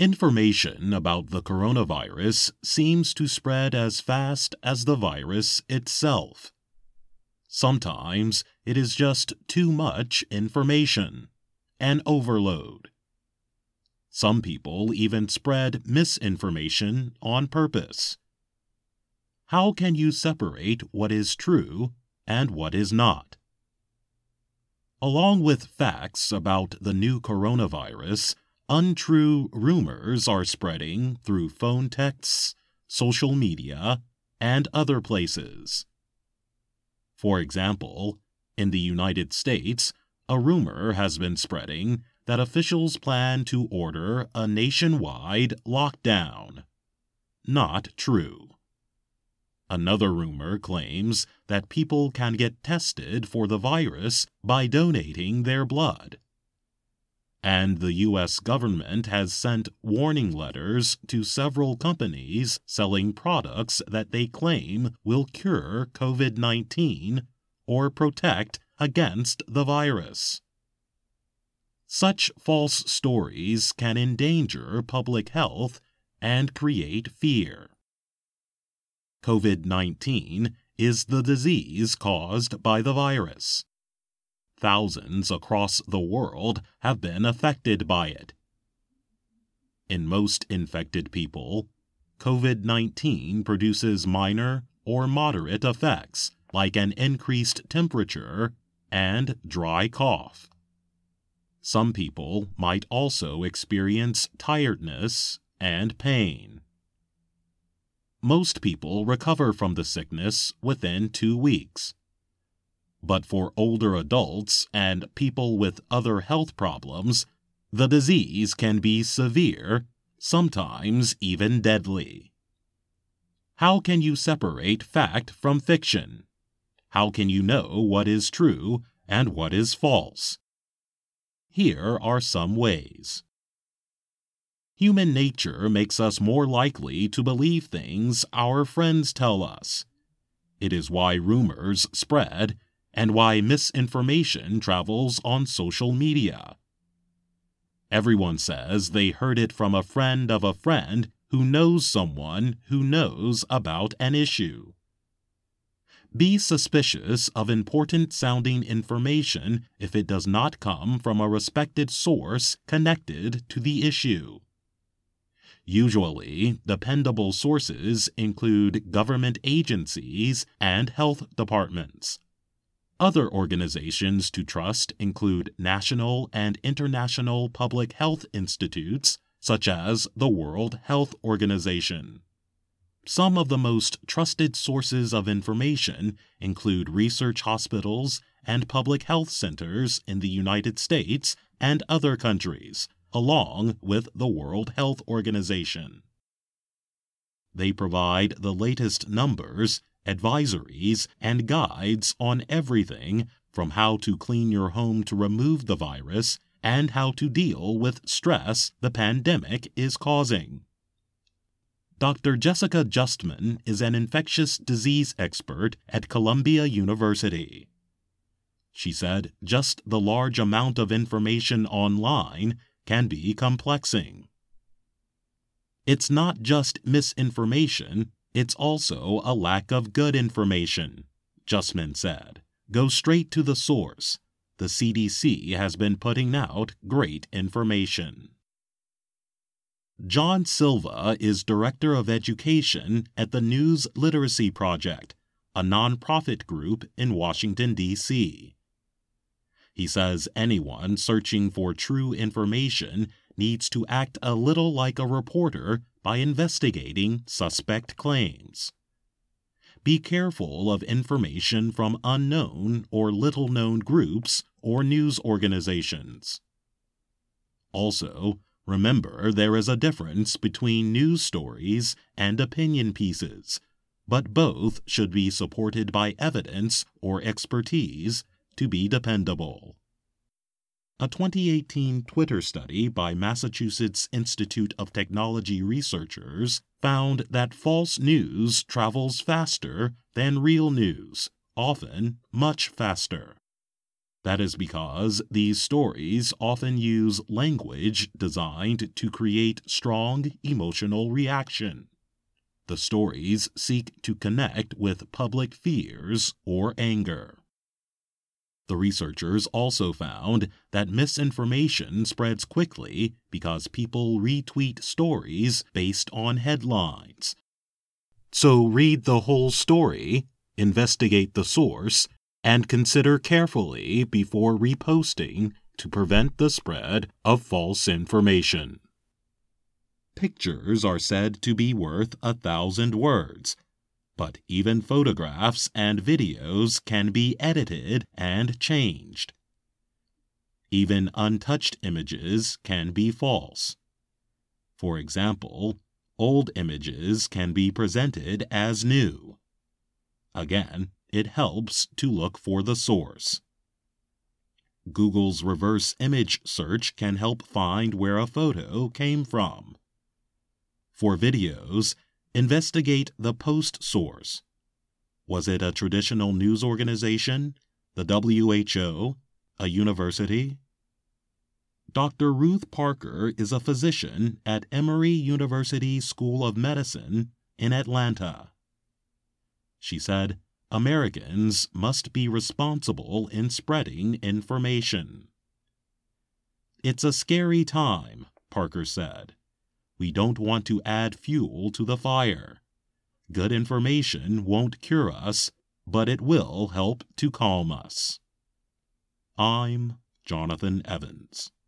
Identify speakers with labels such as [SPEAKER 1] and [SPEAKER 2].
[SPEAKER 1] Information about the coronavirus seems to spread as fast as the virus itself. Sometimes it is just too much information, an overload. Some people even spread misinformation on purpose. How can you separate what is true and what is not? Along with facts about the new coronavirus, untrue rumors are spreading through phone texts, social media, and other places. For example, in the United States, a rumor has been spreading that officials plan to order a nationwide lockdown. Not true. Another rumor claims that people can get tested for the virus by donating their blood. And the U.S. government has sent warning letters to several companies selling products that they claim will cure COVID-19 or protect against the virus. Such false stories can endanger public health and create fear. COVID-19 is the disease caused by the virus. Thousands across the world have been affected by it. In most infected people, COVID-19 produces minor or moderate effects like an increased temperature and dry cough. Some people might also experience tiredness and pain. Most people recover from the sickness within 2 weeks. But for older adults and people with other health problems, the disease can be severe, sometimes even deadly. How can you separate fact from fiction? How can you know what is true and what is false? Here are some ways. Human nature makes us more likely to believe things our friends tell us. It is why rumors spread and why misinformation travels on social media. Everyone says they heard it from a friend of a friend who knows someone who knows about an issue. Be suspicious of important-sounding information if it does not come from a respected source connected to the issue. Usually, dependable sources include government agencies and health departments. Other organizations to trust include national and international public health institutes, such as the World Health Organization. Some of the most trusted sources of information include research hospitals and public health centers in the United States and other countries, along with the World Health Organization. They provide the latest numbers, advisories, and guides on everything from how to clean your home to remove the virus and how to deal with stress the pandemic is causing. Dr. Jessica Justman is an infectious disease expert at Columbia University. She said just the large amount of information online can be complexing. It's not just misinformation, it's also a lack of good information, Justman said. Go straight to the source. The CDC has been putting out great information. John Silva is Director of Education at the News Literacy Project, a nonprofit group in Washington, D.C. He says anyone searching for true information needs to act a little like a reporter by investigating suspect claims. Be careful of information from unknown or little-known groups or news organizations. Also, remember there is a difference between news stories and opinion pieces, but both should be supported by evidence or expertise to be dependable. A 2018 Twitter study by Massachusetts Institute of Technology researchers found that false news travels faster than real news, often much faster. That is because these stories often use language designed to create strong emotional reaction. The stories seek to connect with public fears or anger. The researchers also found that misinformation spreads quickly because people retweet stories based on headlines. So read the whole story, investigate the source, and consider carefully before reposting to prevent the spread of false information. Pictures are said to be worth 1,000 words, but even photographs and videos can be edited and changed. Even untouched images can be false. For example, old images can be presented as new. Again, it helps to look for the source. Google's reverse image search can help find where a photo came from. For videos, investigate the post source. Was it a traditional news organization, the WHO, a university? Dr. Ruth Parker is a physician at Emory University School of Medicine in Atlanta. She said, Americans must be responsible in spreading information. It's a scary time, Parker said. We don't want to add fuel to the fire. Good information won't cure us, but it will help to calm us. I'm Jonathan Evans.